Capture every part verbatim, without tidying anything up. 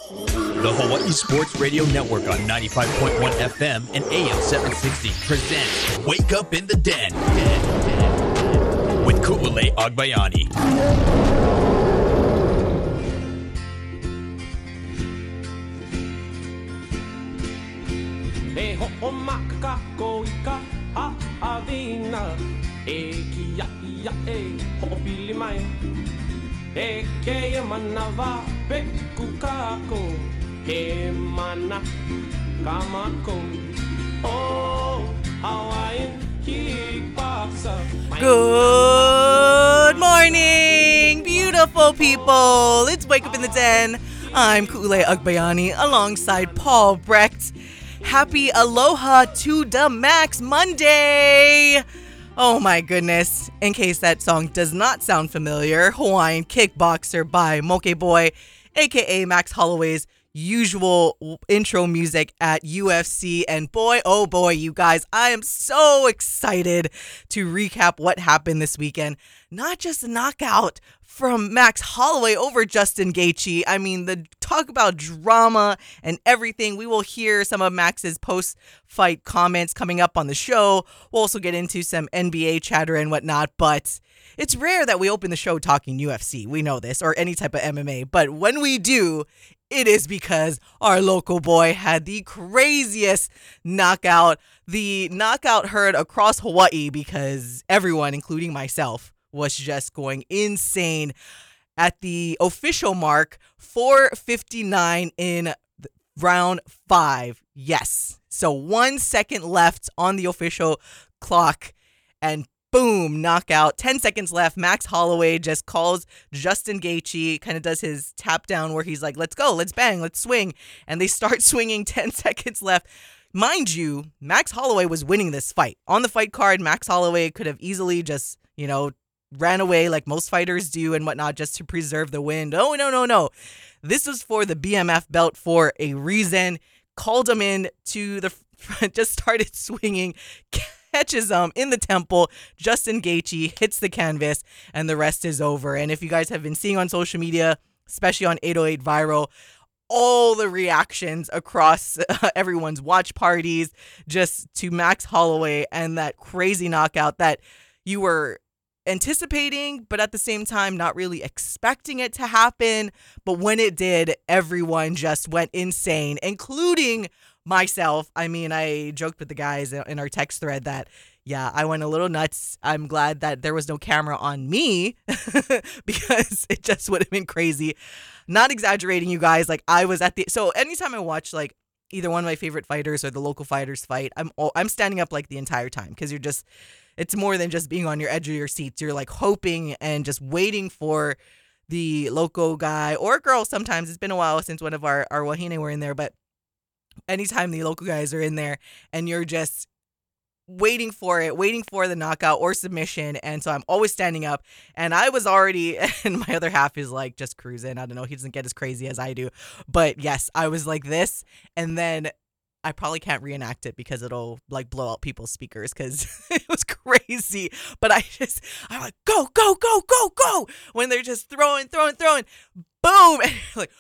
The Hawaii Sports Radio Network on ninety-five point one F M and A M seven sixty presents Wake Up in the Den with Ku'ulei Agbayani. E ho'o makaka koika ha'awina E kia ia e ho'o pili mai E keia manawa peku kako He mana kamako Oh, Hawaiian kickboxer Good morning, beautiful people. It's Wake Up in the Den. I'm Ku'ulei Agbayani alongside Paul Brecht. Happy Aloha to the Max Monday! Oh my goodness. In case that song does not sound familiar, Hawaiian Kickboxer by Moke Boy, aka Max Holloway's usual intro music at U F C. And boy, oh boy, you guys, I am so excited to recap what happened this weekend. Not just a knockout from Max Holloway over Justin Gaethje. I mean, the talk about drama and everything. We will hear some of Max's post-fight comments coming up on the show. We'll also get into some N B A chatter and whatnot, but it's rare that we open the show talking U F C. We know this, or any type of M M A. But when we do, it is because our local boy had the craziest knockout. The knockout heard across Hawaii because everyone, including myself, was just going insane at the official mark, four fifty-nine in round five. Yes. So one second left on the official clock and boom, knockout. ten seconds left. Max Holloway just calls Justin Gaethje, kind of does his tap down where he's like, let's go, let's bang, let's swing. And they start swinging, ten seconds left. Mind you, Max Holloway was winning this fight. On the fight card, Max Holloway could have easily just, you know, ran away like most fighters do and whatnot just to preserve the win. Oh, no, no, no. This was for the B M F belt for a reason. Called him in to the front, just started swinging, catches him in the temple. Justin Gaethje hits the canvas, and the rest is over. And if you guys have been seeing on social media, especially on eight oh eight Viral, all the reactions across uh, everyone's watch parties just to Max Holloway and that crazy knockout that you were anticipating, but at the same time not really expecting it to happen. But when it did, everyone just went insane, including myself. I mean, I joked with the guys in our text thread that, yeah, I went a little nuts. I'm glad that there was no camera on me because it just would have been crazy. Not exaggerating, you guys. Like, I was at the, so anytime I watch like either one of my favorite fighters or the local fighters fight, I'm I'm standing up like the entire time because you're just, it's more than just being on your edge of your seats. You're like hoping and just waiting for the local guy or girl. Sometimes it's been a while since one of our, our wahine were in there, but anytime the local guys are in there and you're just waiting for it, waiting for the knockout or submission. And so I'm always standing up, and I was already, and my other half is like just cruising. I don't know. He doesn't get as crazy as I do, but yes, I was like this. And then I probably can't reenact it because it'll like blow out people's speakers because it was crazy. But I just, I'm like, go, go, go, go, go. When they're just throwing, throwing, throwing, boom. And you're like,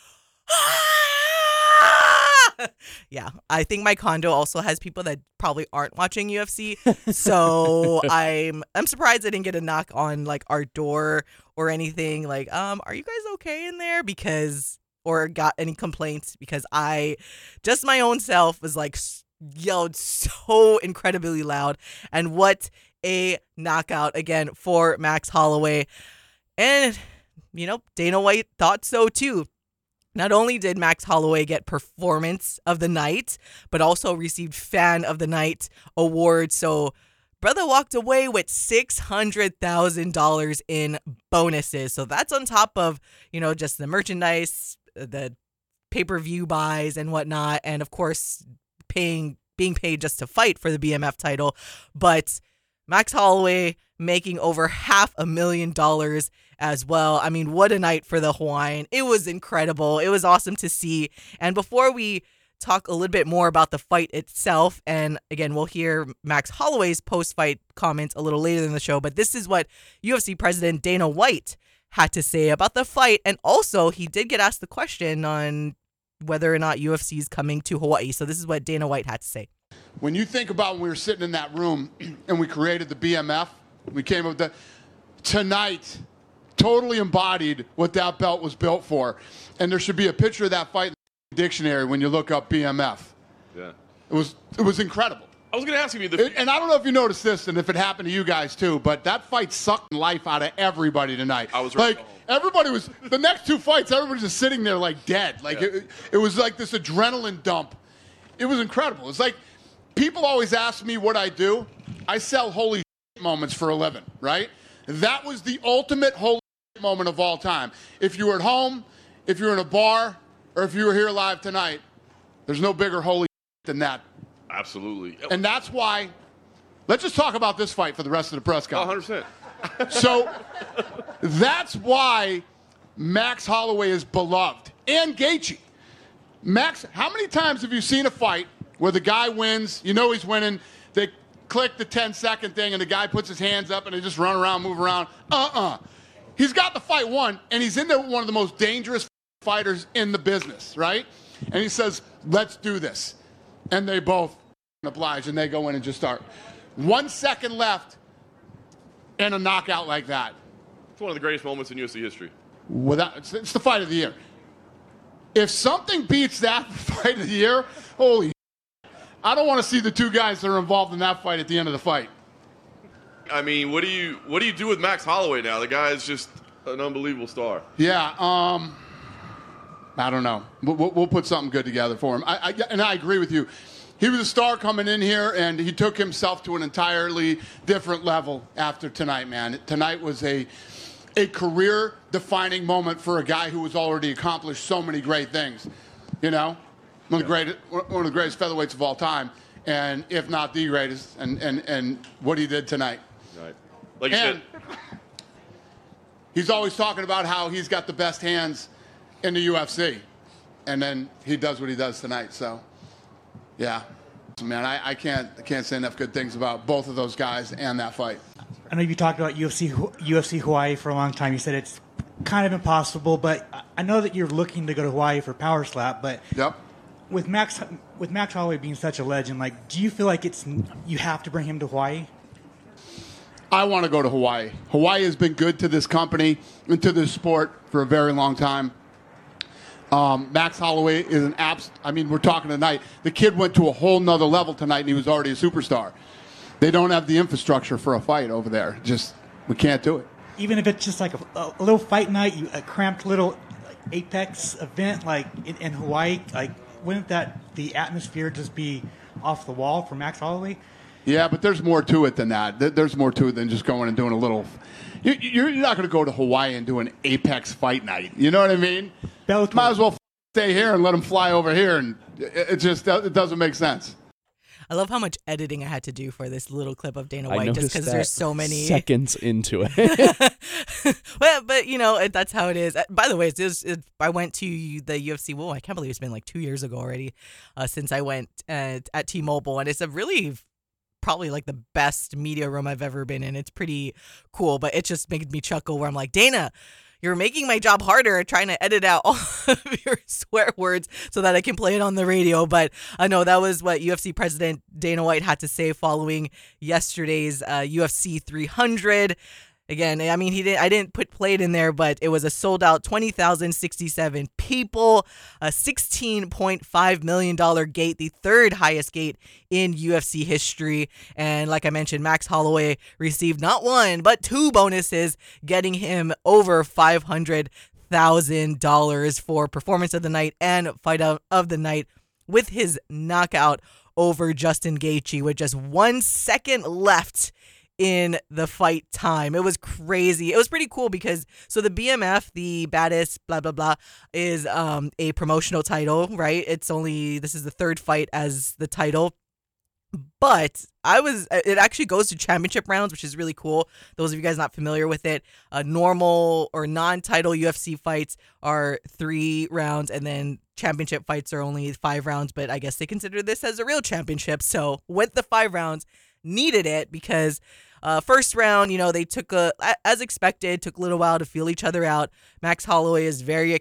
ah! Yeah, I think my condo also has people that probably aren't watching U F C. So I'm I'm surprised I didn't get a knock on like our door or anything. Like, um, are you guys okay in there? Because or got any complaints, because I just my own self was like yelled so incredibly loud. And what a knockout again for Max Holloway. And, you know, Dana White thought so too. Not only did Max Holloway get Performance of the Night, but also received Fan of the Night award. So brother walked away with six hundred thousand dollars in bonuses. So that's on top of, you know, just the merchandise, the pay-per-view buys and whatnot. And of course, paying, being paid just to fight for the B M F title. But Max Holloway making over half a million dollars as well. I mean, what a night for the Hawaiian. It was incredible. It was awesome to see. And before we talk a little bit more about the fight itself, and again, we'll hear Max Holloway's post-fight comments a little later in the show, but this is what U F C President Dana White had to say about the fight. And also, he did get asked the question on whether or not U F C is coming to Hawaii. So this is what Dana White had to say. When you think about when we were sitting in that room and we created the B M F, we came up with that, tonight totally embodied what that belt was built for. And there should be a picture of that fight in the dictionary when you look up B M F. Yeah. It was it was incredible. I was going to ask you the it, and I don't know if you noticed this and if it happened to you guys too, but that fight sucked life out of everybody tonight. I was right. Like everybody was the next two fights, everybody's just sitting there like dead. Like yeah. it, it was like this adrenaline dump. It was incredible. It's like people always ask me what I do. I sell holy moments for a living, right? That was the ultimate holy moment of all time. If you were at home, if you were in a bar, or if you were here live tonight, there's no bigger holy than that. Absolutely. And that's why, let's just talk about this fight for the rest of the press conference. one hundred percent. So that's why Max Holloway is beloved. And Gaethje. Max, how many times have you seen a fight where the guy wins, you know he's winning, they click the ten second thing and the guy puts his hands up and they just run around, move around? Uh-uh. He's got the fight won, and he's in there with one of the most dangerous fighters in the business, right? And he says, let's do this. And they both oblige, and they go in and just start. One second left, and a knockout like that. It's one of the greatest moments in U F C history. Without, it's, it's the fight of the year. If something beats that fight of the year, holy I don't want to see the two guys that are involved in that fight at the end of the fight. I mean, what do you what do you do with Max Holloway now? The guy is just an unbelievable star. Yeah, um, I don't know. We'll, we'll put something good together for him. I, I, and I agree with you. He was a star coming in here, and he took himself to an entirely different level after tonight, man. Tonight was a a career-defining moment for a guy who has already accomplished so many great things. You know, one of the greatest, one of the greatest featherweights of all time, and if not the greatest, and, and, and what he did tonight. Right. Like you and said. He's always talking about how he's got the best hands in the U F C, and then he does what he does tonight. So, yeah, man, I, I can't I can't say enough good things about both of those guys and that fight. I know you talked about U F C U F C Hawaii for a long time. You said it's kind of impossible, but I know that you're looking to go to Hawaii for Power Slap. But yep. with Max with Max Holloway being such a legend, like, do you feel like it's you have to bring him to Hawaii? I want to go to Hawaii. Hawaii has been good to this company and to this sport for a very long time. Um, Max Holloway is an abs. I mean, we're talking tonight. The kid went to a whole nother level tonight, and he was already a superstar. They don't have the infrastructure for a fight over there. Just, we can't do it. Even if it's just like a, a little fight night, you, a cramped little like, Apex event like in, in Hawaii, like wouldn't that the atmosphere just be off the wall for Max Holloway? Yeah, but there's more to it than that. There's more to it than just going and doing a little. You're not going to go to Hawaii and do an Apex fight night. You know what I mean? Bellator. Might as well stay here and let them fly over here, and it just it doesn't make sense. I love how much editing I had to do for this little clip of Dana I White, just because that there's so many seconds into it. well, but you know it, that's how it is. By the way, it's, it's, it, I went to the U F C. Whoa, I can't believe it's been like two years ago already uh, since I went uh, at T-Mobile, and it's a really probably like the best media room I've ever been in. It's pretty cool, but it just made me chuckle where I'm like, Dana, you're making my job harder trying to edit out all of your swear words so that I can play it on the radio. But I know that was what U F C President Dana White had to say following yesterday's uh, U F C three hundred. Again, I mean, he didn't. I didn't put played in there, but it was a sold out twenty thousand sixty-seven people, a sixteen point five million dollars gate, the third highest gate in U F C history. And like I mentioned, Max Holloway received not one, but two bonuses, getting him over five hundred thousand dollars for performance of the night and fight of the night with his knockout over Justin Gaethje with just one second left in the fight time. It was crazy. It was pretty cool because so the B M F, the baddest blah blah blah, is um a promotional title, right? It's only this is the third fight as the title. But I was it actually goes to championship rounds, which is really cool. Those of you guys not familiar with it, uh, normal or non-title U F C fights are three rounds, and then championship fights are only five rounds, but I guess they consider this as a real championship. So went the five rounds, needed it because Uh, first round, you know, they took a, as expected, took a little while to feel each other out. Max Holloway is very ex-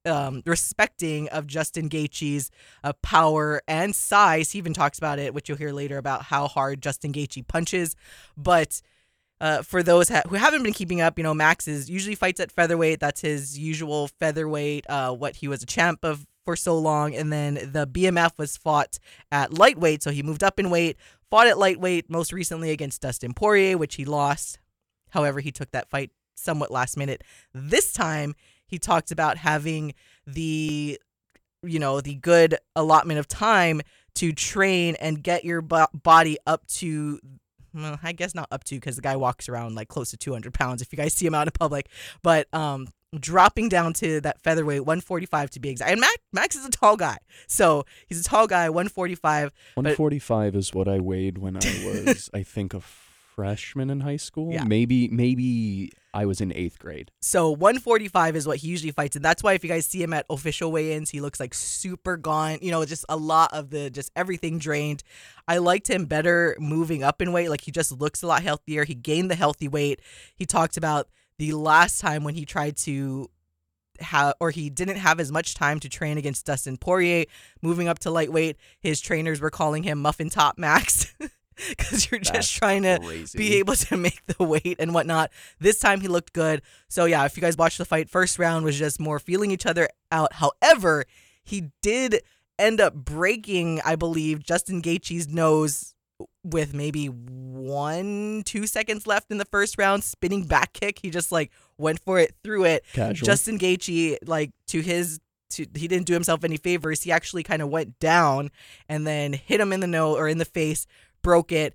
um, respecting of Justin Gaethje's uh, power and size. He even talks about it, which you'll hear later, about how hard Justin Gaethje punches. But uh, for those ha- who haven't been keeping up, you know, Max is usually fights at featherweight. That's his usual featherweight, uh, what he was a champ of for so long. And then the B M F was fought at lightweight, so he moved up in weight, fought at lightweight, most recently against Dustin Poirier, which he lost. However, he took that fight somewhat last minute. This time, he talked about having the, you know, the good allotment of time to train and get your bo- body up to, well, I guess not up to, because the guy walks around like close to two hundred pounds if you guys see him out in public, but um, dropping down to that featherweight, one forty-five to be exact. And Max, Max is a tall guy. So he's a tall guy, one forty-five. one forty-five is what I weighed when I was, I think, a freshman in high school. Yeah. Maybe, maybe I was in eighth grade. So one forty-five is what he usually fights. And that's why if you guys see him at official weigh-ins, he looks like super gaunt, you know, just a lot of the, just everything drained. I liked him better moving up in weight. Like, he just looks a lot healthier. He gained the healthy weight. He talked about the last time when he tried to have, or he didn't have as much time to train against Dustin Poirier, moving up to lightweight, his trainers were calling him Muffin Top Max. Because you're just That's trying to crazy. be able to make the weight and whatnot. This time he looked good. So yeah, if you guys watched the fight, first round was just more feeling each other out. However, he did end up breaking, I believe, Justin Gaethje's nose with maybe one, two seconds left in the first round. Spinning back kick. He just like went for it, threw it. Casual. Justin Gaethje, like to his To, he didn't do himself any favors. He actually kind of went down and then hit him in the nose or in the face, broke it.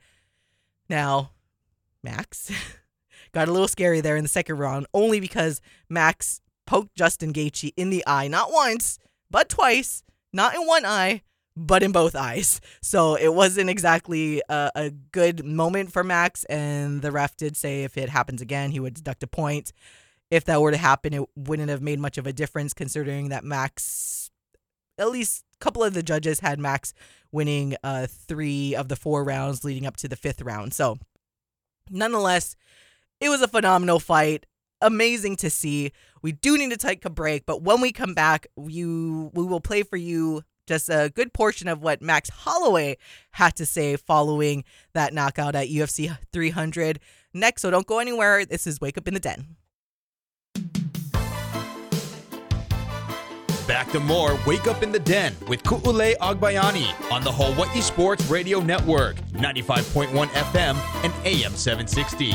Now, Max got a little scary there in the second round, only because Max poked Justin Gaethje in the eye, not once, but twice, not in one eye, but in both eyes. So it wasn't exactly a, a good moment for Max, and the ref did say if it happens again, he would deduct a point. If that were to happen, it wouldn't have made much of a difference, considering that Max, at least a couple of the judges had Max winning uh, three of the four rounds leading up to the fifth round. So nonetheless, it was a phenomenal fight. Amazing to see. We do need to take a break, but when we come back, you we will play for you just a good portion of what Max Holloway had to say following that knockout at U F C three hundred next. So don't go anywhere. This is Wake Up in the Den. Back to more Wake Up in the Den with Ku'ulei Agbayani on the Hawaii Sports Radio Network, ninety-five point one F M and A M seven sixty.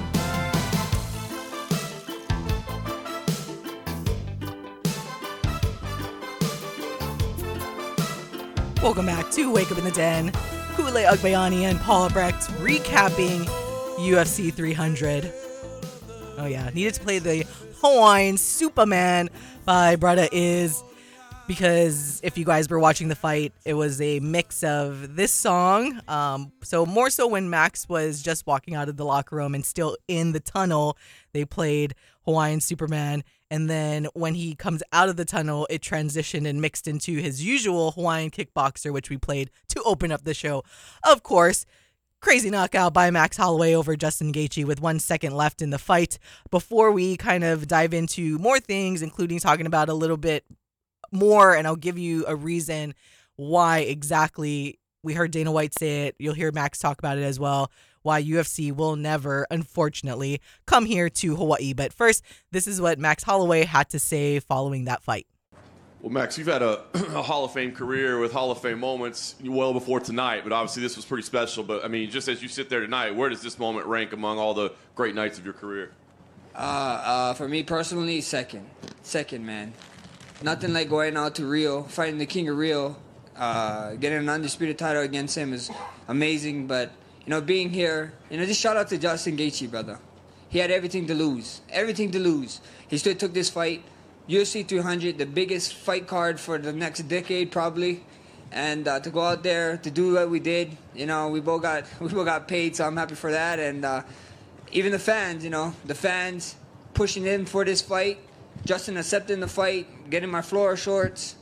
Welcome back to Wake Up in the Den. Ku'ulei Agbayani and Paula Brecht recapping U F C three hundred. Oh yeah, needed to play the Hawaiian Superman by Brada Is, because if you guys were watching the fight, it was a mix of this song. Um, so more so when Max was just walking out of the locker room and still in the tunnel, they played Hawaiian Superman. And then when he comes out of the tunnel, it transitioned and mixed into his usual Hawaiian Kickboxer, which we played to open up the show. Of course, crazy knockout by Max Holloway over Justin Gaethje with one second left in the fight. Before we kind of dive into more things, including talking about a little bit more, and I'll give you a reason why exactly we heard Dana White say it. You'll hear Max talk about it as well, why U F C will never, unfortunately, come here to Hawaii. But first, this is what Max Holloway had to say following that fight. Well, Max, you've had a, a Hall of Fame career with Hall of Fame moments well before tonight, but obviously this was pretty special. But, I mean, just as you sit there tonight, where does this moment rank among all the great nights of your career? Uh, uh, for me personally, second. Second, man. Nothing like going out to Rio, fighting the King of Rio, uh, getting an undisputed title against him is amazing. But, you know, being here, you know, just shout out to Justin Gaethje, brother. He had everything to lose. Everything to lose. He still took this fight. U F C three hundred, the biggest fight card for the next decade probably, and uh, to go out there to do what we did, you know, we both got we both got paid, so I'm happy for that. And uh, even the fans, you know, the fans pushing in for this fight, Justin accepting the fight, getting my floor shorts,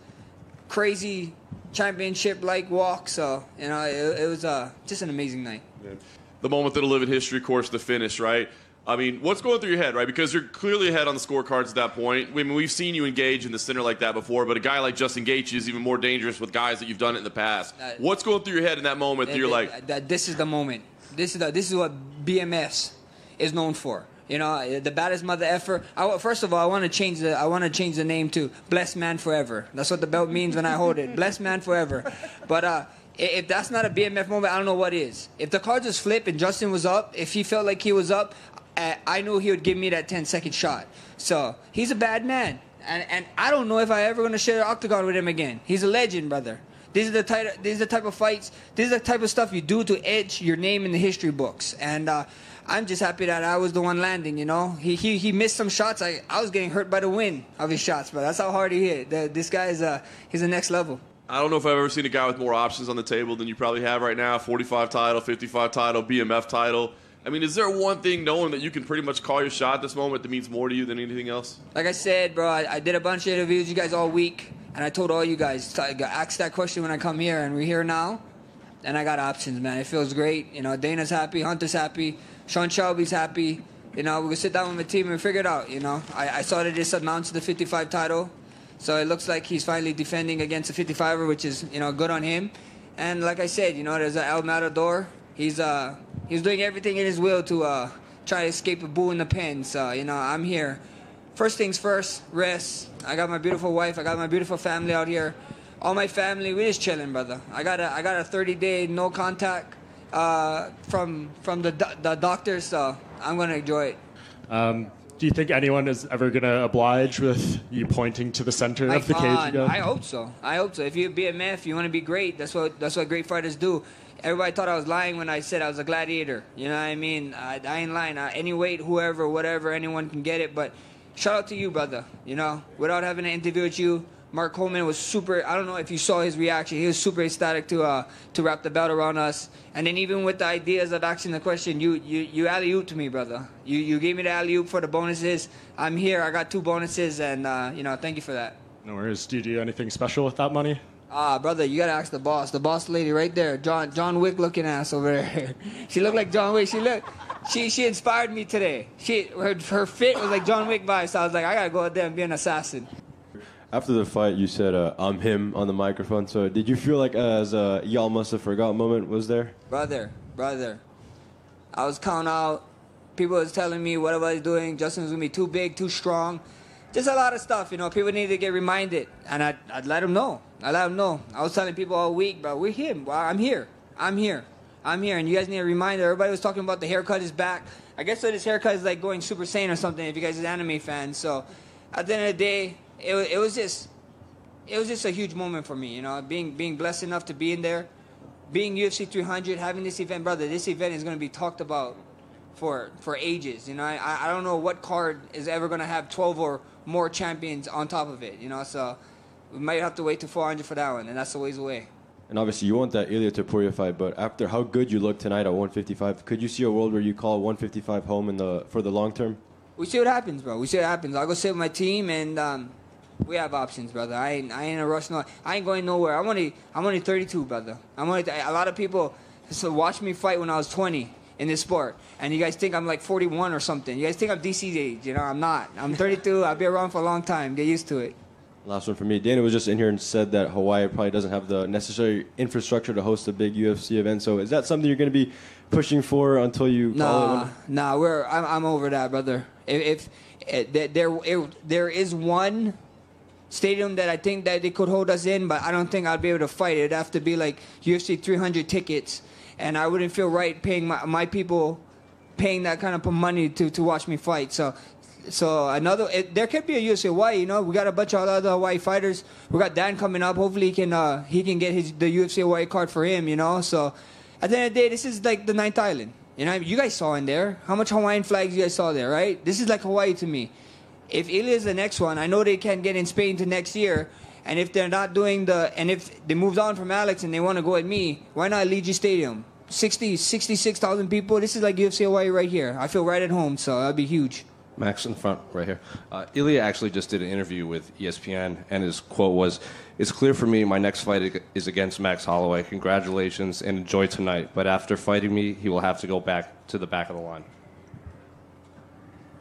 crazy championship-like walk. So you know, it, it was uh, just an amazing night. Yeah. The moment that'll live in history, of course, the finish, right? I mean, what's going through your head, right? Because you're clearly ahead on the scorecards at that point. I mean, we've seen you engage in the center like that before, but a guy like Justin Gaethje is even more dangerous with guys that you've done it in the past. Uh, what's going through your head in that moment that you're like... That this is the moment. This is the, this is what B M S is known for. You know, the baddest mother effer. I, first of all, I want to change the I want to change the name to Blessed Man Forever. That's what the belt means when I hold it. Blessed Man Forever. But uh, if that's not a B M F moment, I don't know what is. If the cards just flip and Justin was up, if he felt like he was up, I knew he would give me that ten-second shot. So he's a bad man. And, and I don't know if I ever going to share the octagon with him again. He's a legend, brother. These are the type. These are the type of fights. This is the type of stuff you do to etch your name in the history books. And uh, I'm just happy that I was the one landing. You know, he he he missed some shots. I I was getting hurt by the wind of his shots, but that's how hard he hit. The, this guy is uh he's the next level. I don't know if I've ever seen a guy with more options on the table than you probably have right now. forty-five title, fifty-five title, B M F title. I mean, is there one thing knowing that you can pretty much call your shot at this moment that means more to you than anything else? Like I said, bro, I, I did a bunch of interviews with you guys all week, and I told all you guys, I got asked that question when I come here, and we're here now, and I got options, man. It feels great. You know, Dana's happy, Hunter's happy, Sean Shelby's happy. You know, we're going to sit down with my team and figure it out, you know. I, I saw that this amounts to the fifty-five title, so it looks like he's finally defending against a fifty-fiver, which is, you know, good on him. And like I said, you know, there's an El Matador. He's uh he's doing everything in his will to uh try to escape a bull in the pen. So, you know, I'm here. First things first, rest. I got my beautiful wife. I got my beautiful family out here. All my family, we just chilling, brother. I got a I got a thirty day no contact uh from from the do- the doctor, so I'm gonna enjoy it. Um, do you think anyone is ever gonna oblige with you pointing to the center like, of the cage uh, again? I hope so. I hope so. If you're B M F, you want to be great. That's what that's what great fighters do. Everybody thought I was lying when I said I was a gladiator. You know what I mean? I, I ain't lying. Uh, any weight, whoever, whatever, anyone can get it. But shout out to you, brother. You know, without having an interview with you, Mark Coleman was super. I don't know if you saw his reaction. He was super ecstatic to uh, to wrap the belt around us. And then even with the ideas of asking the question, you you you alley-ooped to me, brother. You you gave me the alley-oop for the bonuses. I'm here. I got two bonuses, and uh, you know, thank you for that. No worries. Do you do anything special with that money? Ah, brother, you gotta ask the boss. The boss lady right there, John John Wick looking ass over there. She looked like John Wick. She looked, she she inspired me today. She her her fit was like John Wick vibes. So I was like, I gotta go out there and be an assassin. After the fight, you said uh, I'm him on the microphone. So did you feel like uh, as a y'all must have forgot moment was there? Brother, brother, I was counting out. People was telling me what I was doing. Justin was gonna be too big, too strong. Just a lot of stuff, you know. People need to get reminded, and I'd, I'd let them know. I let them know. I was telling people all week, bro, we're him. Well, I'm here. I'm here. I'm here, and you guys need a reminder. Everybody was talking about the haircut is back. I guess that this haircut is like going Super Saiyan or something. If you guys are anime fans, so at the end of the day, it, it was just, it was just a huge moment for me, you know. Being being blessed enough to be in there, being U F C three hundred, having this event, brother. This event is going to be talked about for for ages. You know, I I don't know what card is ever going to have twelve or more champions on top of it, you know, so we might have to wait to four hundred for that one, and that's a ways away. And obviously you want that Ilia Topuria fight, but after how good you look tonight at one fifty-five, could you see a world where you call one fifty-five home in the for the long term? We see what happens, bro. We see what happens. I'll go sit with my team, and um, we have options, brother. I ain't, I ain't in a rush. No, I ain't going nowhere. I'm only, I'm only thirty-two, brother. I'm only. A lot of people so watch me fight when I was twenty in this sport, and you guys think I'm like forty-one or something. You guys think I'm D C's age. You know, I'm not. I'm thirty-two. I'll be around for a long time. Get used to it. Last one for me. Dana was just in here and said that Hawaii probably doesn't have the necessary infrastructure to host a big U F C event. So is that something you're going to be pushing for until you nah, call it one? Nah, we're I'm, I'm over that, brother. If, if, if there if, there is one stadium that I think that they could hold us in, but I don't think I'd be able to fight. It'd have to be like U F C three hundred tickets, and I wouldn't feel right paying my, my people paying that kind of money to, to watch me fight. So. So another, it, there could be a U F C Hawaii. You know, we got a bunch of other Hawaii fighters. We got Dan coming up. Hopefully, he can uh, he can get his the U F C Hawaii card for him. You know, so at the end of the day, this is like the ninth island. You know, you guys saw in there how much Hawaiian flags you guys saw there, right? This is like Hawaii to me. If Ilia is the next one, I know they can't get in Spain to next year. And if they're not doing the, and if they moved on from Alex and they want to go at me, why not Legion Stadium? sixty, sixty-six thousand people. This is like U F C Hawaii right here. I feel right at home, so that'd be huge. Max in front, right here. Uh, Ilia actually just did an interview with E S P N, and his quote was, "It's clear for me my next fight is against Max Holloway. Congratulations and enjoy tonight. But after fighting me, he will have to go back to the back of the line."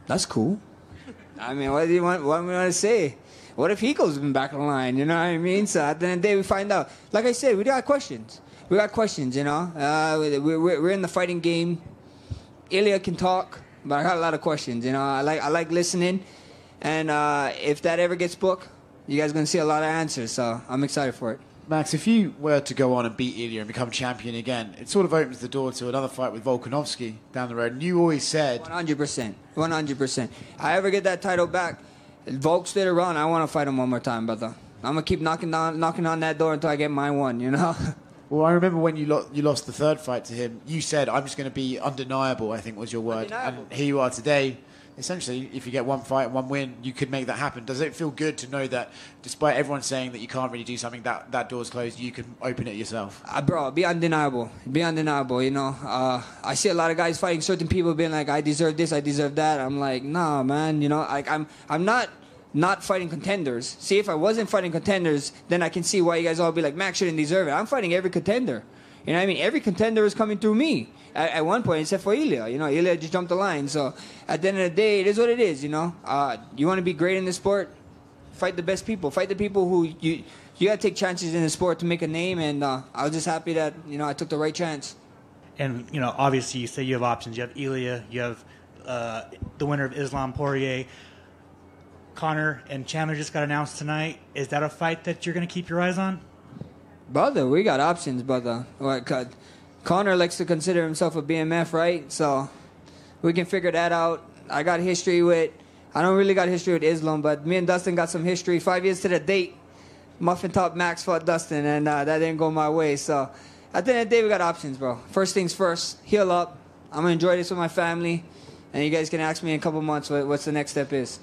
That's cool. I mean, what do you want? What do we want to say? What if he goes in the back of the line? You know what I mean? So at the end of the day, we find out. Like I said, we got questions. We got questions. You know, uh, we're we're in the fighting game. Ilya can talk, but I got a lot of questions. You know, I like I like listening, and uh, if that ever gets booked, you guys are gonna see a lot of answers. So I'm excited for it. Max, if you were to go on and beat Ilya and become champion again, it sort of opens the door to another fight with Volkanovski down the road. And you always said... one hundred percent. one hundred percent. I ever get that title back, Volk's did it wrong, I want to fight him one more time, brother. I'm going to keep knocking on, knocking on that door until I get my one, you know? Well, I remember when you, lo- you lost the third fight to him, you said, I'm just going to be undeniable, I think was your word. Undeniable. And here you are today. Essentially, if you get one fight and one win, you could make that happen. Does it feel good to know that despite everyone saying that you can't really do something, that, that door's closed, you can open it yourself? Uh, bro, be undeniable. Be undeniable, you know. Uh, I see a lot of guys fighting certain people being like, I deserve this, I deserve that. I'm like, nah, man, you know, like I'm I'm not not fighting contenders. See, if I wasn't fighting contenders, then I can see why you guys all be like, Max shouldn't deserve it. I'm fighting every contender. You know what I mean? Every contender is coming through me. At, at one point, except for Ilya. You know, Ilya just jumped the line. So at the end of the day, it is what it is, you know. Uh, you want to be great in the sport? Fight the best people. Fight the people who you you got to take chances in the sport to make a name. And uh, I was just happy that, you know, I took the right chance. And, you know, obviously you say you have options. You have Ilya. You have uh, the winner of Islam Poirier. Conor and Chandler just got announced tonight. Is that a fight that you're going to keep your eyes on? Brother, we got options, brother. What, God. Conor likes to consider himself a B M F, right? So we can figure that out. I got history with, I don't really got history with Islam, but me and Dustin got some history. Five years to the date, Muffin Top Max fought Dustin, and uh, that didn't go my way. So at the end of the day, we got options, bro. First things first, heal up. I'm going to enjoy this with my family, and you guys can ask me in a couple months what, what's the next step is.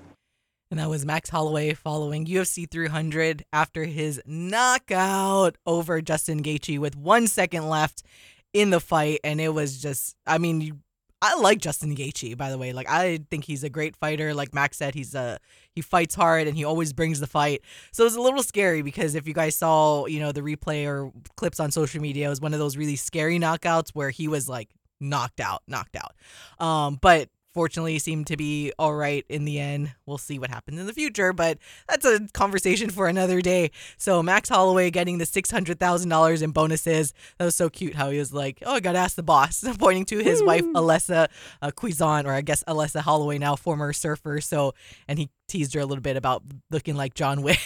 And that was Max Holloway following U F C three hundred after his knockout over Justin Gaethje with one second left in the fight. And it was just, I mean, you, I like Justin Gaethje, by the way. Like, I think he's a great fighter. Like Max said, he's a, he fights hard and he always brings the fight. So it was a little scary because if you guys saw, you know, the replay or clips on social media, it was one of those really scary knockouts where he was like knocked out, knocked out. Um, but fortunately, seemed to be all right in the end. We'll see what happens in the future, but that's a conversation for another day. So Max Holloway getting the six hundred thousand dollars in bonuses. That was so cute how he was like, oh, I got to ask the boss, pointing to his Woo. wife, Alessa uh, Cuisant, or I guess Alessa Holloway, now former surfer. So, and he teased her a little bit about looking like John Wick.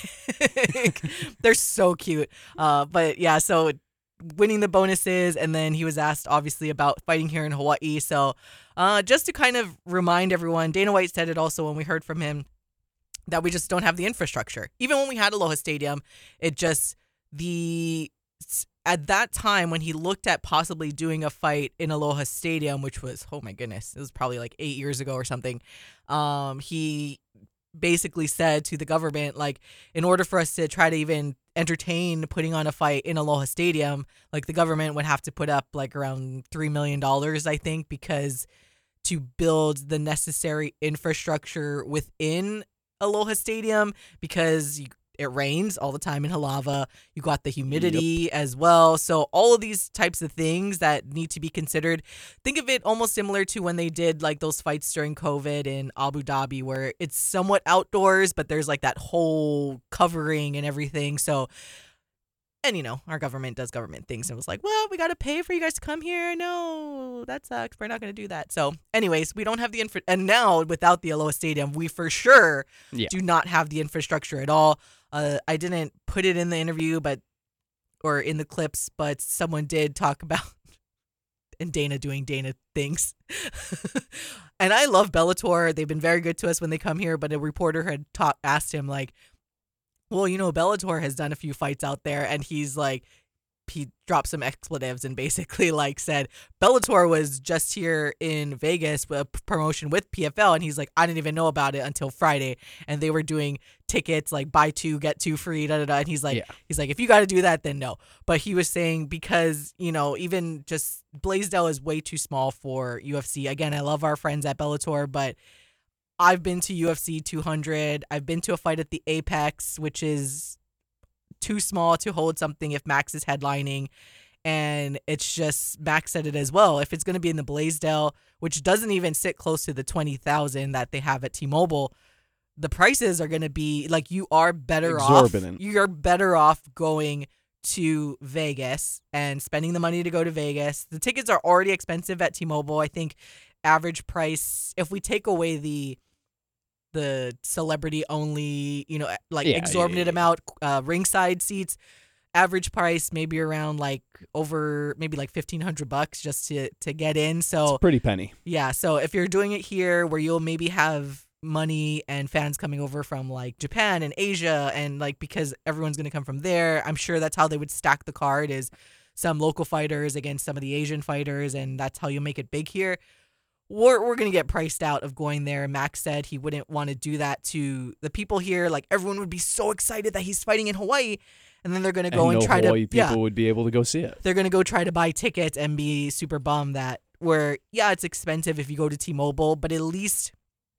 They're so cute. Uh, but yeah, so winning the bonuses, and then he was asked obviously about fighting here in Hawaii. So uh, just to kind of remind everyone, Dana White said it also when we heard from him, that we just don't have the infrastructure. Even when we had Aloha Stadium, it just, the, at that time when he looked at possibly doing a fight in Aloha Stadium, which was, oh my goodness, it was probably like eight years ago or something, um, he basically said to the government, like, in order for us to try to even entertain putting on a fight in Aloha Stadium, like the government would have to put up like around three million dollars, I think, because to build the necessary infrastructure within Aloha Stadium, because you, it rains all the time in Halava. You got the humidity yep. as well. So all of these types of things that need to be considered. Think of it almost similar to when they did like those fights during COVID in Abu Dhabi, where it's somewhat outdoors, but there's like that whole covering and everything. So, and you know, our government does government things and was like, well, we got to pay for you guys to come here. No, that sucks. We're not going to do that. So anyways, we don't have the infra. And now without the Aloha Stadium, we for sure yeah. do not have the infrastructure at all. Uh, I didn't put it in the interview, but or in the clips, but someone did talk about and Dana doing Dana things. And I love Bellator. They've been very good to us when they come here. But a reporter had ta- asked him like, well, you know, Bellator has done a few fights out there, and he's like, he dropped some expletives and basically like said Bellator was just here in Vegas with a promotion with P F L, and he's like, I didn't even know about it until Friday, and they were doing tickets like buy two get two free, da da da. And he's like, yeah. he's like, if you got to do that, then no. But he was saying because you know even just Blaisdell is way too small for U F C. Again, I love our friends at Bellator, but I've been to U F C two hundred. I've been to a fight at the Apex, which is too small to hold something if Max is headlining. And it's just, Max said it as well. If it's going to be in the Blaisdell, which doesn't even sit close to the twenty thousand that they have at T-Mobile, the prices are going to be like, you are better Exorbitant. off. You're better off going to Vegas and spending the money to go to Vegas. The tickets are already expensive at T-Mobile. I think average price, if we take away the the celebrity only, you know, like Yeah, exorbitant yeah, yeah. amount, uh, ringside seats, average price maybe around like over maybe like fifteen hundred bucks just to to get in. So It's pretty penny. yeah, so if you're doing it here where you'll maybe have money and fans coming over from like Japan and Asia, and like because everyone's going to come from there, I'm sure that's how they would stack the card, is some local fighters against some of the Asian fighters, and that's how you make it big here. We're, we're going to get priced out of going there. Max said he wouldn't want to do that to the people here. Like, everyone would be so excited that he's fighting in Hawaii, and then they're going to go and, no try Hawaii to people yeah, would be able to go see it. they're going to go try to buy tickets and be super bummed that where, yeah, it's expensive if you go to T-Mobile, but at least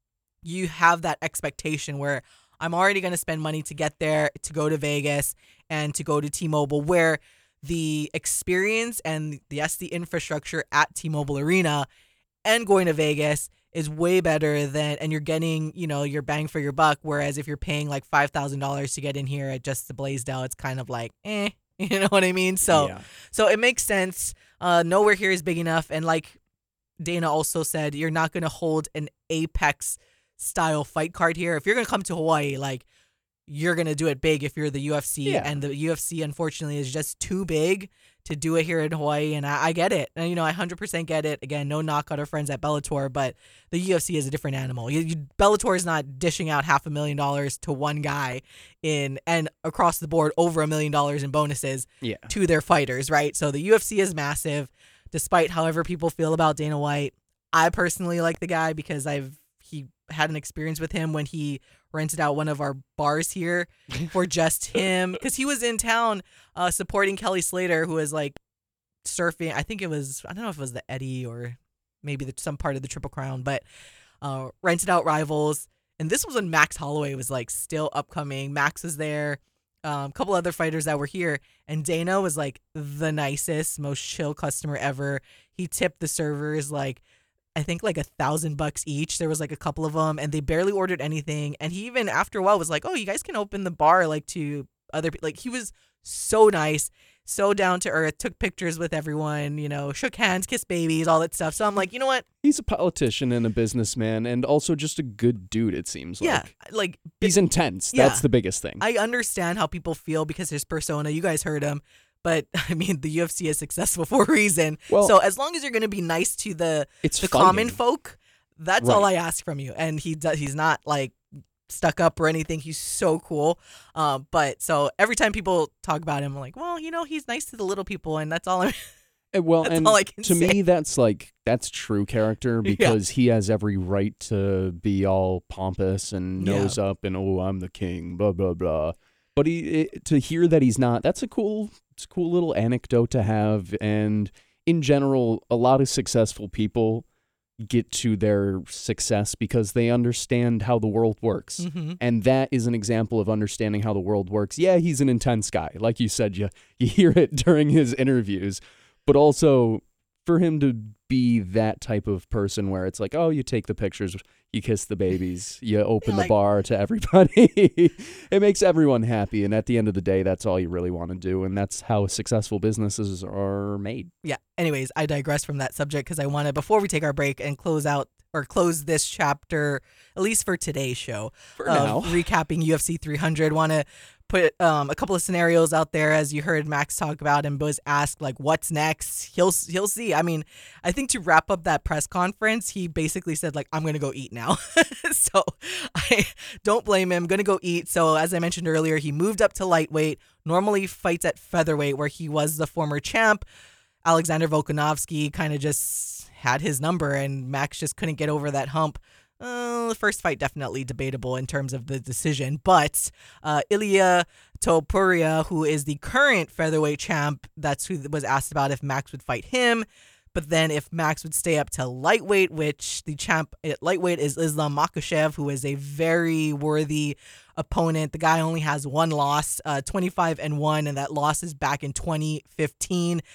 you have that expectation where I'm already going to spend money to get there, to go to Vegas and to go to T-Mobile, where the experience and yes, the infrastructure at T-Mobile Arena and going to Vegas is way better than, and you're getting, you know, your bang for your buck. Whereas if you're paying like five thousand dollars to get in here at just the Blaisdell, it's kind of like, eh, you know what I mean? So, Yeah. so it makes sense. Uh, nowhere here is big enough. And like Dana also said, you're not going to hold an Apex style fight card here. If you're going to come to Hawaii, like, you're going to do it big if you're the U F C. Yeah. And the U F C, unfortunately, is just too big to do it here in Hawaii. And I, I get it. And, you know, I one hundred percent get it. Again, no knock on our friends at Bellator, but the U F C is a different animal. You, you, Bellator is not dishing out half a million dollars to one guy in and across the board over a million dollars in bonuses Yeah. to their fighters, right? So the U F C is massive, despite however people feel about Dana White. I personally like the guy because I've he had an experience with him when he rented out one of our bars here for just him, because he was in town uh, supporting Kelly Slater, who was like surfing. I think it was, I don't know if it was the Eddie or maybe the, some part of the Triple Crown, but uh, rented out Rivals. And this was when Max Holloway was like still upcoming. Max was there, um, a couple other fighters that were here, and Dana was like the nicest, most chill customer ever. He tipped the servers like, I think like a thousand bucks each. There was like a couple of them, and they barely ordered anything. And he even after a while was like, "Oh, you guys can open the bar like to other people." Like, he was so nice, so down to earth. Took pictures with everyone, you know, shook hands, kissed babies, all that stuff. So I'm like, you know what? He's a politician and a businessman, and also just a good dude. It seems Yeah, like like he's intense. yeah. That's the biggest thing. I understand how people feel because his persona. You guys heard him. But, I mean, the U F C is successful for a reason. Well, so as long as you're going to be nice to the It's the fighting. common folk, that's all I Right. ask from you. And he does, he's not, like, stuck up or anything. He's so cool. Uh, but so every time people talk about him, I'm like, well, you know, he's nice to the little people, and that's all I'm... Uh, Well, That's and all I can to say. me, that's like that's true character Yeah. because he has every right to be all pompous and Yeah. nose up and oh, I'm the king, blah blah blah. But he it, to hear that he's not, that's a cool, it's a cool little anecdote to have. And in general, a lot of successful people get to their success because they understand how the world works. Mhm. And that is an example of understanding how the world works. Yeah, he's an intense guy. Like you said, you, you hear it during his interviews. But also, for him to be that type of person where it's like, oh, you take the pictures, you kiss the babies, you open Yeah, the like- bar to everybody. It makes everyone happy. And at the end of the day, that's all you really want to do. And that's how successful businesses are made. Yeah. Anyways, I digress from that subject because I want to, before we take our break and close out or close this chapter, at least for today's show, For of now. recapping U F C three hundred, want to put um, a couple of scenarios out there, as you heard Max talk about and was asked, like, what's next? He'll he'll see. I mean, I think to wrap up that press conference, he basically said, like, I'm going to go eat now. So I don't blame him. Going to go eat. So as I mentioned earlier, he moved up to lightweight, normally fights at featherweight where he was the former champ. Alexander Volkanovski kind of just had his number, and Max just couldn't get over that hump. Uh, the first fight definitely debatable in terms of the decision, but uh, Ilia Topuria, who is the current featherweight champ, that's who was asked about if Max would fight him. But then if Max would stay up to lightweight, which the champ at lightweight is Islam Makhachev, who is a very worthy opponent. The guy only has one loss, uh, twenty-five and one, and that loss is back in twenty fifteen.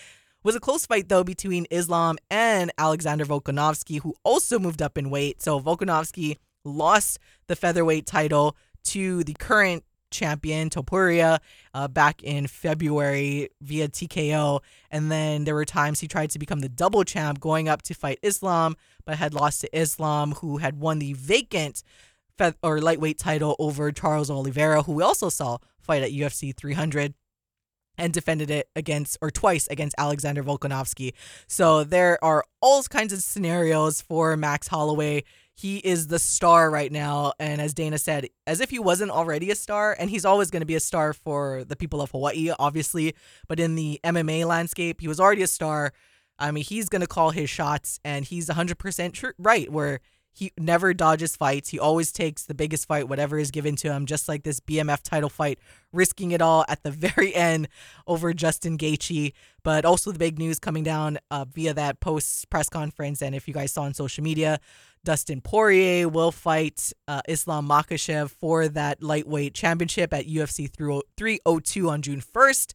was a close fight, though, between Islam and Alexander Volkanovski, who also moved up in weight. So Volkanovski lost the featherweight title to the current champion, Topuria, uh, back in February via T K O. And then there were times he tried to become the double champ, going up to fight Islam, but had lost to Islam, who had won the vacant fe- or lightweight title over Charles Oliveira, who we also saw fight at U F C three hundred. And defended it against, or twice against Alexander Volkanovski. So there are all kinds of scenarios for Max Holloway. He is the star right now. And as Dana said, as if he wasn't already a star, and he's always going to be a star for the people of Hawaii, obviously. But in the M M A landscape, he was already a star. I mean, he's going to call his shots, and he's one hundred percent tr- right, where he never dodges fights. He always takes the biggest fight, whatever is given to him, just like this B M F title fight, risking it all at the very end over Justin Gaethje. But also the big news coming down uh, via that post-press conference, and if you guys saw on social media, Dustin Poirier will fight uh, Islam Makhachev for that lightweight championship at U F C three oh two on June first.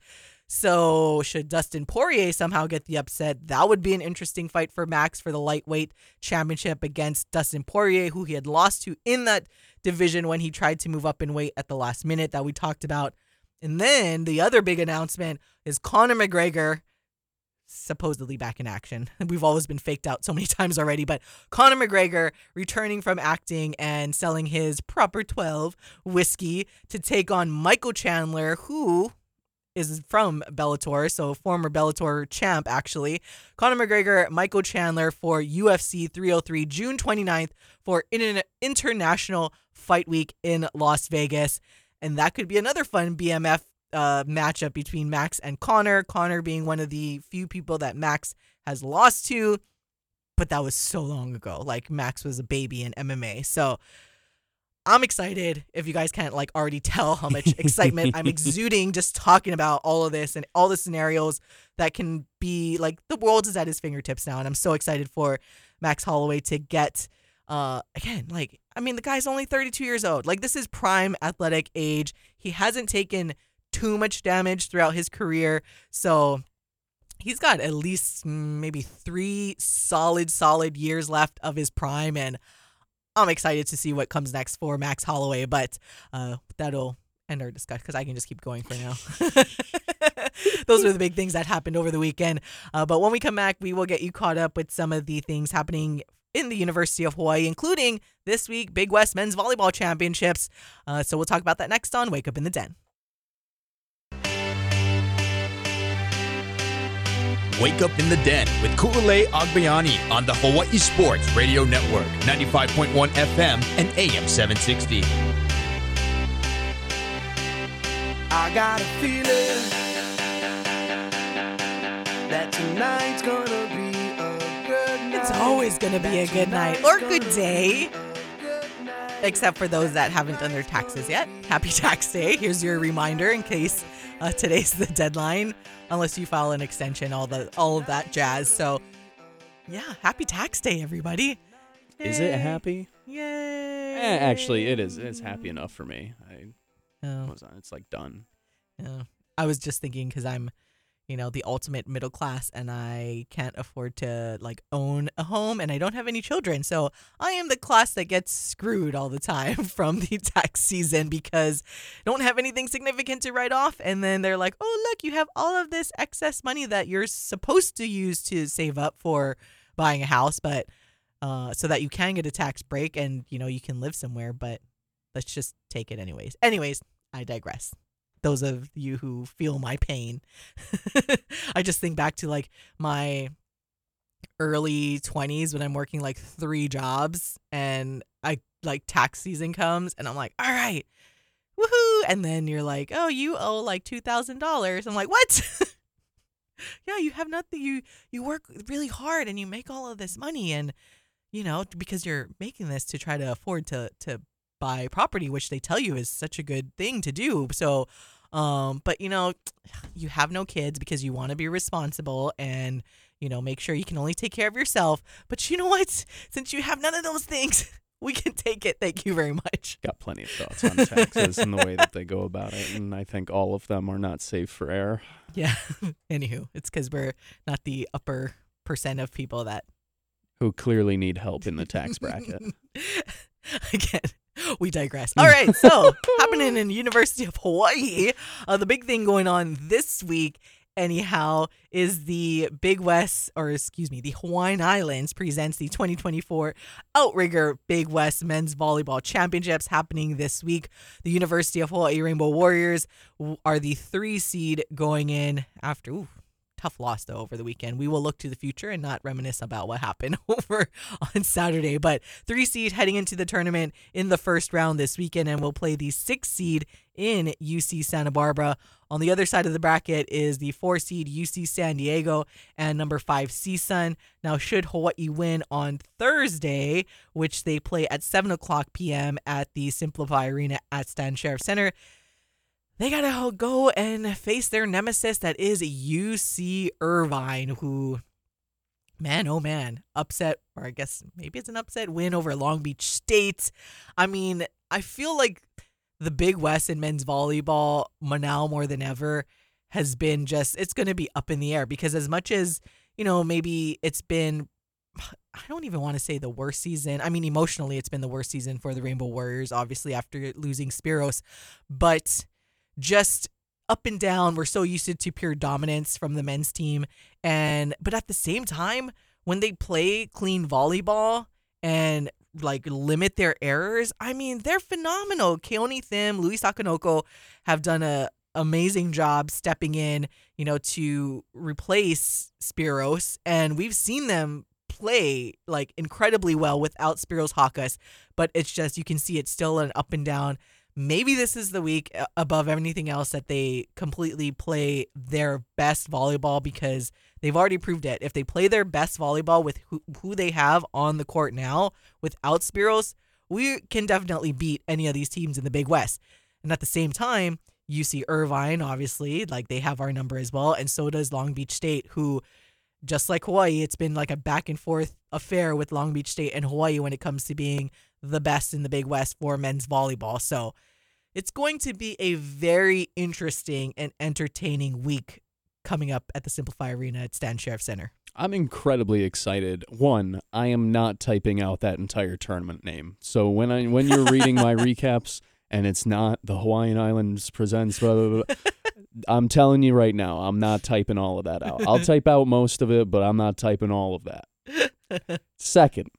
So should Dustin Poirier somehow get the upset, that would be an interesting fight for Max for the lightweight championship against Dustin Poirier, who he had lost to in that division when he tried to move up in weight at the last minute that we talked about. And then the other big announcement is Conor McGregor, supposedly back in action. We've always been faked out so many times already, but Conor McGregor returning from acting and selling his Proper twelve whiskey to take on Michael Chandler, who is from Bellator, so former Bellator champ, actually. Conor McGregor, Michael Chandler for U F C three oh three, June twenty-ninth for Inter- International Fight Week in Las Vegas. And that could be another fun B M F uh, matchup between Max and Conor. Conor being one of the few people that Max has lost to, but that was so long ago. Like, Max was a baby in M M A. So I'm excited. If you guys can't like already tell how much excitement I'm exuding just talking about all of this and all the scenarios that can be, like, the world is at his fingertips now. And I'm so excited for Max Holloway to get, uh, again, like, I mean, the guy's only thirty-two years old. Like, this is prime athletic age. He hasn't taken too much damage throughout his career. So he's got at least maybe three solid, solid years left of his prime. And I'm excited to see what comes next for Max Holloway, but uh, that'll end our discussion because I can just keep going for now. Those are the big things that happened over the weekend. Uh, but when we come back, we will get you caught up with some of the things happening in the University of Hawaii, including this week, Big West Men's Volleyball Championships. Uh, so we'll talk about that next on Wake Up in the Den. Wake Up in the Den with Ku'ulei Agbayani on the Hawaii Sports Radio Network, ninety-five point one F M and A M seven sixty. I got a feeling that tonight's gonna be a good night. It's always going to be a good night or good day. Except for those that haven't done their taxes yet. Happy tax day. Here's your reminder in case uh, today's the deadline. Unless you file an extension, all the all of that jazz. So, yeah, happy tax day, everybody. Yay. Is it happy? Yay. Eh, actually, it is. It's happy enough for me. I, oh. It's like done. Yeah. I was just thinking because I'm, you know, the ultimate middle class and I can't afford to like own a home and I don't have any children. So I am the class that gets screwed all the time from the tax season because I don't have anything significant to write off. And then they're like, oh, look, you have all of this excess money that you're supposed to use to save up for buying a house, but uh, so that you can get a tax break and, you know, you can live somewhere. But let's just take it anyways. Anyways, I digress. Those of you who feel my pain. I just think back to like my early twenties when I'm working like three jobs and I like tax season comes and I'm like, all right, woohoo. And then you're like, oh, you owe like two thousand dollars. I'm like, what? Yeah, you have nothing. You, you work really hard and you make all of this money. And, you know, because you're making this to try to afford to, to buy property, which they tell you is such a good thing to do. So, um, but you know, you have no kids because you want to be responsible and, you know, make sure you can only take care of yourself. But you know what? Since you have none of those things, We can take it. Thank you very much. Got plenty of thoughts on Texas and the way that they go about it, and I think all of them are not safe for air. Yeah. Anywho, it's because we're not the upper percent of people that who clearly need help in the tax bracket. Again, we digress. All right, so happening in the University of Hawaii, uh, the big thing going on this week, anyhow, is the Big West, or excuse me, the Hawaiian Islands presents the twenty twenty-four Outrigger Big West Men's Volleyball Championships happening this week. The University of Hawaii Rainbow Warriors are the three seed going in after, ooh, tough loss, though, over the weekend. We will look to the future and not reminisce about what happened over on Saturday. But three seed heading into the tournament in the first round this weekend, and we'll play the six seed in U C Santa Barbara. On the other side of the bracket is the four seed U C San Diego and number five C S U N. Now, should Hawaii win on Thursday, which they play at seven o'clock p.m. at the Simplify Arena at Stan Sheriff Center, they got to go and face their nemesis that is U C Irvine, who, man, oh man, upset, or I guess maybe it's an upset win over Long Beach State. I mean, I feel like the Big West in men's volleyball, now more than ever, has been just, it's going to be up in the air because as much as, you know, maybe it's been, I don't even want to say the worst season. I mean, emotionally, it's been the worst season for the Rainbow Warriors, obviously, after losing Spiros, but just up and down. We're so used to pure dominance from the men's team. And but at the same time, when they play clean volleyball and like limit their errors, I mean, they're phenomenal. Keone Thim, Louis Sakanoko have done a amazing job stepping in, you know, to replace Spiros. And we've seen them play like incredibly well without Spiros Hakas. But it's just, you can see it's still an up and down. Maybe this is the week above anything else that they completely play their best volleyball because they've already proved it. If they play their best volleyball with who, who they have on the court now without Spiros, we can definitely beat any of these teams in the Big West. And at the same time, U C Irvine, obviously, like they have our number as well. And so does Long Beach State, who, just like Hawaii, it's been like a back and forth affair with Long Beach State and Hawaii when it comes to being the best in the Big West for men's volleyball. So it's going to be a very interesting and entertaining week coming up at the Simplify Arena at Stan Sheriff Center. I'm incredibly excited. One, I am not typing out that entire tournament name. So when I when you're reading my recaps and it's not the Hawaiian Islands presents blah, blah, blah, I'm telling you right now, I'm not typing all of that out. I'll type out most of it, but I'm not typing all of that. Second,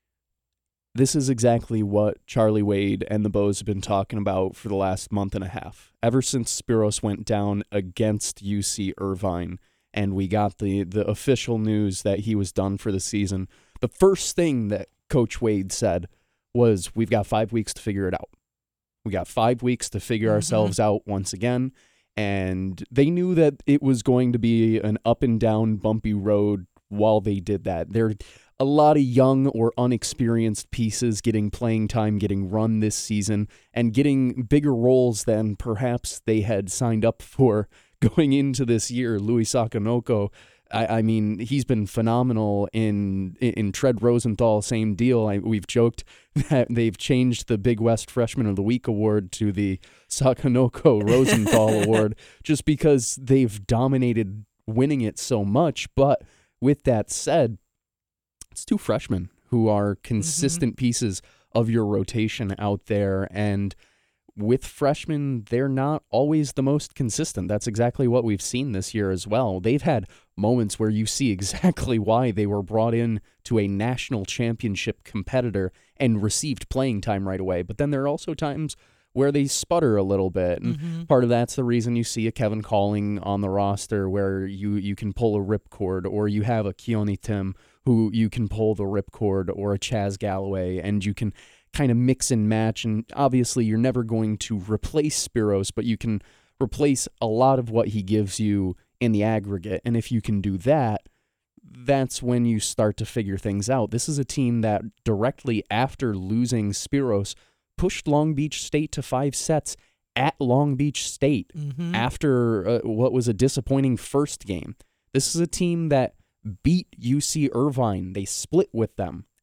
this is exactly what Charlie Wade and the Bows have been talking about for the last month and a half. Ever since Spiros went down against U C Irvine and we got the, the official news that he was done for the season, the first thing that Coach Wade said was, we've got five weeks to figure it out. We got five weeks to figure mm-hmm. ourselves out once again. And they knew that it was going to be an up and down, bumpy road while they did that. They're a lot of young or unexperienced pieces getting playing time, getting run this season, and getting bigger roles than perhaps they had signed up for going into this year. Louis Sakanoko, I, I mean, he's been phenomenal in in, in Tread Rosenthal, same deal. I, we've joked that they've changed the Big West Freshman of the Week award to the Sakanoko Rosenthal Award just because they've dominated winning it so much. But with that said, it's two freshmen who are consistent mm-hmm. pieces of your rotation out there. And with freshmen, they're not always the most consistent. That's exactly what we've seen this year as well. They've had moments where you see exactly why they were brought in to a national championship competitor and received playing time right away. But then there are also times where they sputter a little bit. And mm-hmm. part of that's the reason you see a Kevin Calling on the roster where you, you can pull a ripcord, or you have a Keone Thim who you can pull the ripcord, or a Chaz Galloway, and you can kind of mix and match. And obviously you're never going to replace Spiros, but you can replace a lot of what he gives you in the aggregate. And if you can do that, that's when you start to figure things out. This is a team that directly after losing Spiros pushed Long Beach State to five sets at Long Beach State mm-hmm. after uh, what was a disappointing first game. This is a team that beat U C Irvine. They split with them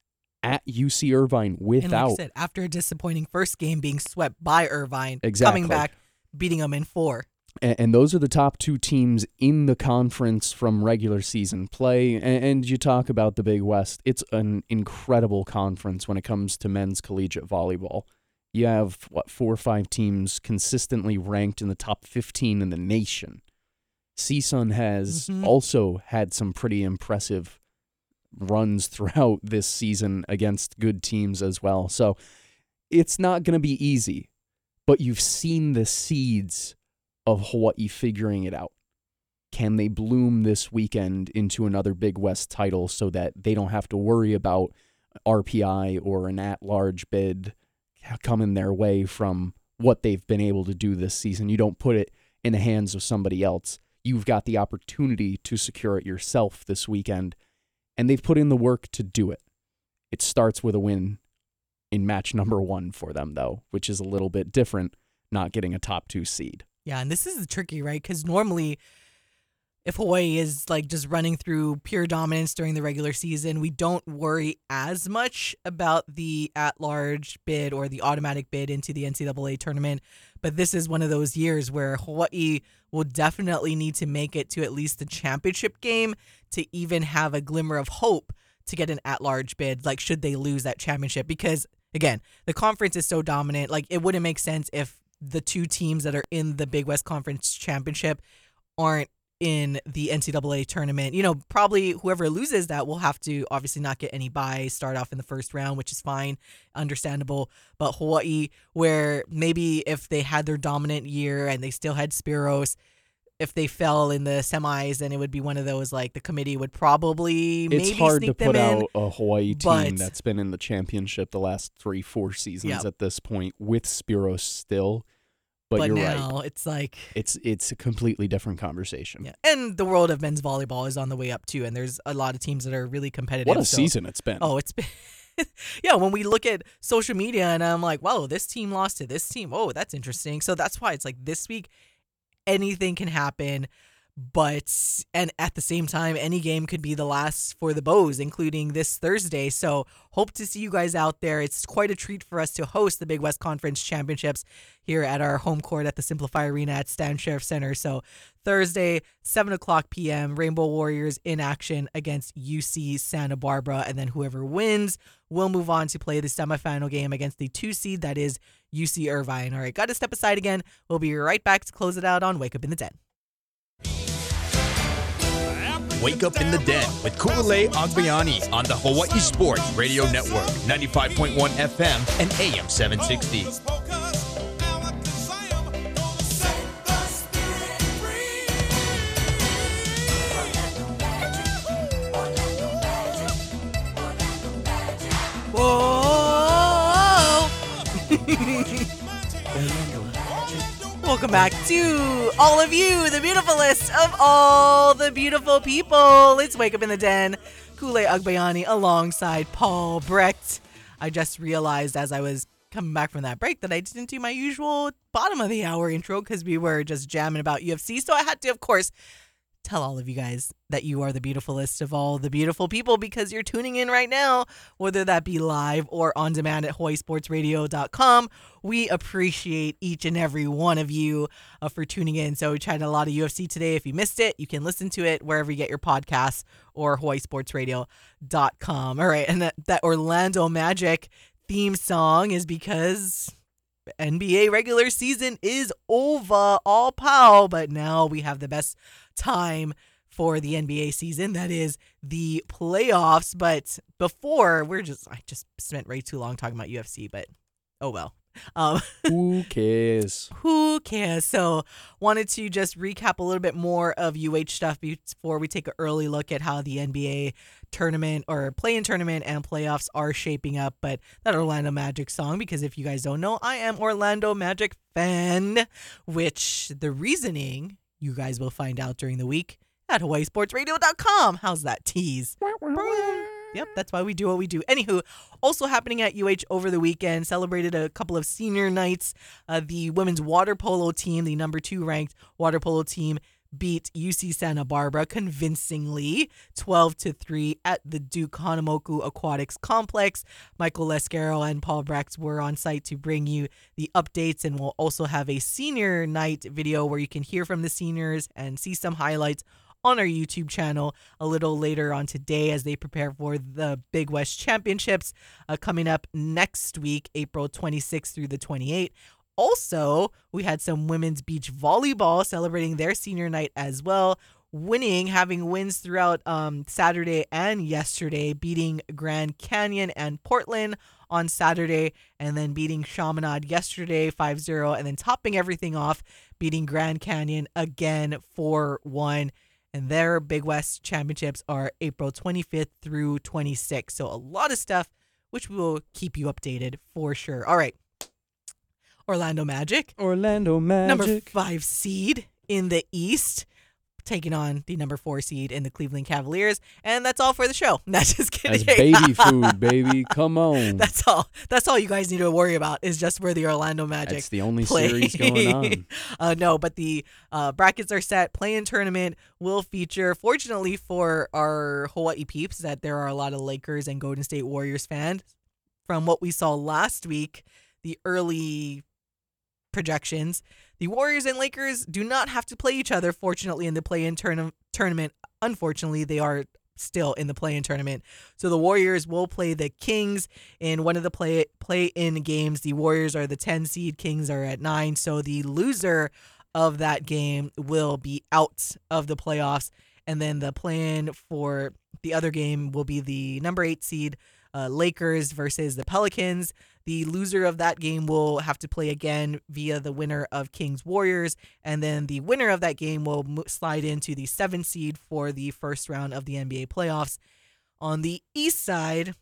at U C Irvine without. And like I said, after a disappointing first game being swept by Irvine, Exactly. coming back, beating them in four. And, and those are the top two teams in the conference from regular season play. And, and you talk about the Big West. It's an incredible conference when it comes to men's collegiate volleyball. You have, what, four or five teams consistently ranked in the top fifteen in the nation. C S U N has Mhm. also had some pretty impressive runs throughout this season against good teams as well. So it's not going to be easy, but you've seen the seeds of Hawaii figuring it out. Can they bloom this weekend into another Big West title so that they don't have to worry about R P I or an at-large bid coming their way from what they've been able to do this season? You don't put it in the hands of somebody else. You've got the opportunity to secure it yourself this weekend, and they've put in the work to do it. It starts with a win in match number one for them, though, which is a little bit different, not getting a top two seed. Yeah, and this is tricky, right? Because normally, if Hawaii is like just running through pure dominance during the regular season, we don't worry as much about the at-large bid or the automatic bid into the N C double A tournament. But this is one of those years where Hawaii will definitely need to make it to at least the championship game to even have a glimmer of hope to get an at-large bid, like should they lose that championship. Because, again, the conference is so dominant, like it wouldn't make sense if the two teams that are in the Big West Conference Championship aren't in the N C double A tournament. You know, probably whoever loses that will have to obviously not get any bye, start off in the first round, which is fine, understandable. But Hawaii, where maybe if they had their dominant year and they still had Spiros, if they fell in the semis, then it would be one of those, like, the committee would probably maybe It's hard to sneak them put in, out a Hawaii team but- that's been in the championship the last three, four seasons Yep. at this point with Spiros still. But, But you're now right. it's like... It's it's a completely different conversation. Yeah. And the world of men's volleyball is on the way up, too, and there's a lot of teams that are really competitive. What a so- season it's been. Oh, it's been... yeah, when we look at social media and I'm like, wow, this team lost to this team. Oh, that's interesting. So that's why it's like this week, anything can happen. But, and at the same time, any game could be the last for the Bows, including this Thursday. So hope to see you guys out there. It's quite a treat for us to host the Big West Conference Championships here at our home court at the Simplify Arena at Stan Sheriff Center. So Thursday, seven o'clock p.m., Rainbow Warriors in action against U C Santa Barbara. And then whoever wins will move on to play the semifinal game against the two seed, that is U C Irvine. All right, got to step aside again. We'll be right back to close it out on Wake Up in the Den. Wake Up in the Den with Ku'ulei Agbayani on the Hawaii Sports Radio Network, ninety-five point one F M and A M seven sixty. Whoa! Welcome back to all of you, the beautifulest of all the beautiful people. It's Wake Up in the Den. Ku'ulei Agbayani alongside Paul Brecht. I just realized as I was coming back from that break that I didn't do my usual bottom of the hour intro because we were just jamming about U F C. So I had to, of course, tell all of you guys that you are the beautifulest of all the beautiful people because you're tuning in right now, whether that be live or on demand at hawaii sports radio dot com. We appreciate each and every one of you uh, for tuning in. So we tried a lot of U F C today. If you missed it, you can listen to it wherever you get your podcasts or hawaii sports radio dot com. All right, and that, that Orlando Magic theme song is because N B A regular season is over, all pow, but now we have the best time for the N B A season, that is the playoffs. But before, we're just I just spent way too long talking about U F C, but oh well. Um, Who cares? Who cares? So wanted to just recap a little bit more of U H stuff before we take an early look at how the N B A tournament or play-in tournament and playoffs are shaping up. But that Orlando Magic song, because if you guys don't know, I am Orlando Magic fan, which the reasoning you guys will find out during the week at hawaii sports radio dot com. How's that tease? Yep, that's why we do what we do. Anywho, also happening at U H over the weekend, celebrated a couple of senior nights. Uh, the women's water polo team, the number two ranked water polo team, beat U C Santa Barbara convincingly twelve to three at the Duke Hanamoku Aquatics Complex. Michael Lescaro and Paul Brecht were on site to bring you the updates, and we'll also have a senior night video where you can hear from the seniors and see some highlights on our YouTube channel a little later on today as they prepare for the Big West Championships uh, coming up next week, April twenty-sixth through the twenty-eighth. Also, we had some women's beach volleyball celebrating their senior night as well, winning, having wins throughout um, Saturday and yesterday, beating Grand Canyon and Portland on Saturday, and then beating Chaminade yesterday five zero, and then topping everything off, beating Grand Canyon again four one. And their Big West Championships are April twenty-fifth through twenty-sixth. So a lot of stuff, which we will keep you updated for sure. All right. Orlando Magic. Orlando Magic. Number five seed in the East, taking on the number four seed in the Cleveland Cavaliers. And that's all for the show. Not just kidding. That's baby food, baby. Come on. That's all. That's all you guys need to worry about is just where the Orlando Magic That's the only play. series going on. uh, no, but the uh, brackets are set. Play-in tournament will feature, fortunately for our Hawaii peeps, that there are a lot of Lakers and Golden State Warriors fans. From what we saw last week, the early projections, the Warriors and Lakers do not have to play each other, fortunately, in the play-in tourna- tournament. Unfortunately, they are still in the play-in tournament. So the Warriors will play the Kings in one of the play play-in games. The Warriors are the ten seed, Kings are at nine. So the loser of that game will be out of the playoffs. And then the plan for the other game will be the number eight seed, uh, Lakers versus the Pelicans. The loser of that game will have to play again via the winner of Kings Warriors, and then the winner of that game will mo- slide into the seventh seed for the first round of the N B A playoffs. On the East side,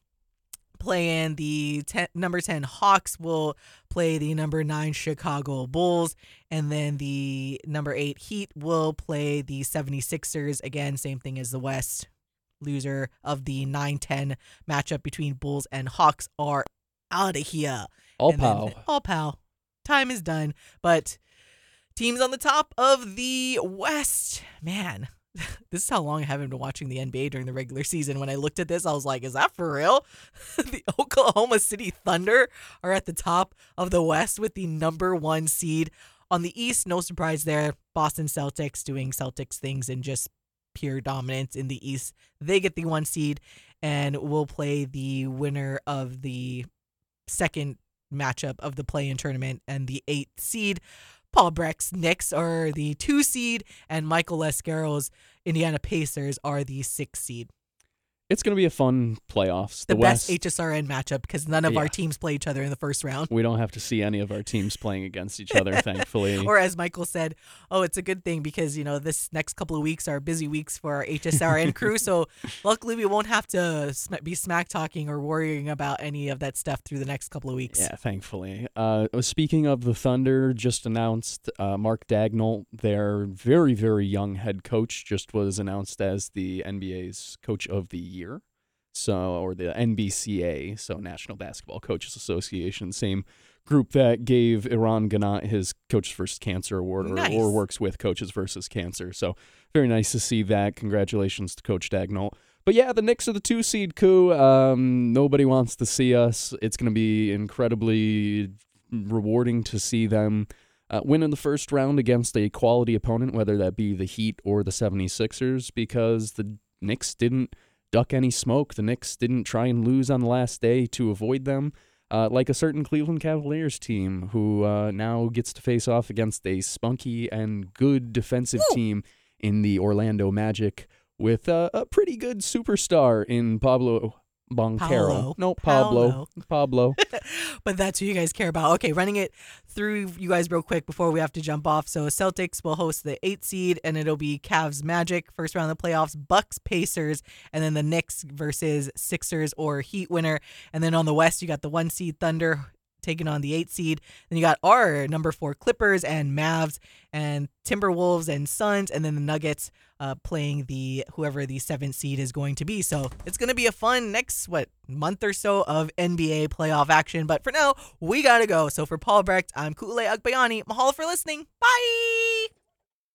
playing the ten, number ten Hawks will play the number nine Chicago Bulls, and then the number eight Heat will play the seventy-sixers. Again, same thing as the West. Loser of the nine ten matchup between Bulls and Hawks are out of here. All And then- pow. all pow. Time is done. But teams on the top of the West, man, this is how long I haven't been watching the N B A during the regular season. When I looked at this, I was like, is that for real? The Oklahoma City Thunder are at the top of the West with the number one seed. On the East, no surprise there. Boston Celtics doing Celtics things and just pure dominance in the East. They get the one seed and will play the winner of the second matchup of the play-in tournament, and the eighth seed Paul Brecht's Knicks are the two seed, and Michael Lescaro's Indiana Pacers are the six seed. It's going to be a fun playoffs. The, The, best West, H S R N matchup because none of Yeah. our teams play each other in the first round. we don't have to see any of our teams playing against each other, thankfully. Or as Michael said, oh, it's a good thing because, you know, this next couple of weeks are busy weeks for our H S R N crew. So luckily we won't have to sm- be smack talking or worrying about any of that stuff through the next couple of weeks. Yeah, thankfully. Uh, speaking of the Thunder, just announced uh, Mark Daigneault, their very, very young head coach, just was announced as the N B A's Coach of the Year. So, or the N B C A, so National Basketball Coaches Association, same group that gave Iran Ganat his Coaches versus Cancer Award, or, Nice. or works with Coaches versus Cancer. So, very nice to see that. Congratulations to Coach Daigneault. But yeah, the Knicks are the two seed coup. Um, nobody wants to see us. It's going to be incredibly rewarding to see them uh, win in the first round against a quality opponent, whether that be the Heat or the seventy-sixers, because the Knicks didn't duck any smoke. The Knicks didn't try and lose on the last day to avoid them, uh, like a certain Cleveland Cavaliers team who uh, now gets to face off against a spunky and good defensive Woo! team in the Orlando Magic with uh, a pretty good superstar in Pablo Boncaro. Paolo. No, Pablo. Pablo. But that's who you guys care about. Okay, running it through you guys real quick before we have to jump off. So Celtics will host the eight seed, and it'll be Cavs Magic, first round of the playoffs, Bucks Pacers, and then the Knicks versus Sixers or Heat winner. And then on the West, you got the one seed Thunder taking on the eight seed. Then you got our number four Clippers and Mavs, and Timberwolves and Suns, and then the Nuggets uh, playing the whoever the seventh seed is going to be. So it's going to be a fun next, what, month or so of N B A playoff action. But for now, we got to go. So for Paul Brecht, I'm Kule Agbayani. Mahalo for listening. Bye!